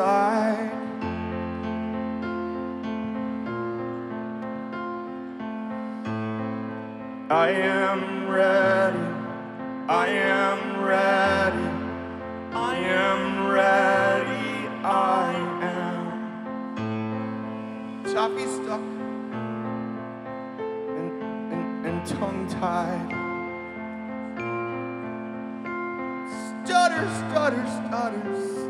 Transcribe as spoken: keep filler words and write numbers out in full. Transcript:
inside. I am ready, I am ready, I am ready, I am. Choppy stuck and, and, and tongue-tied. Stutter, stutter, stutter,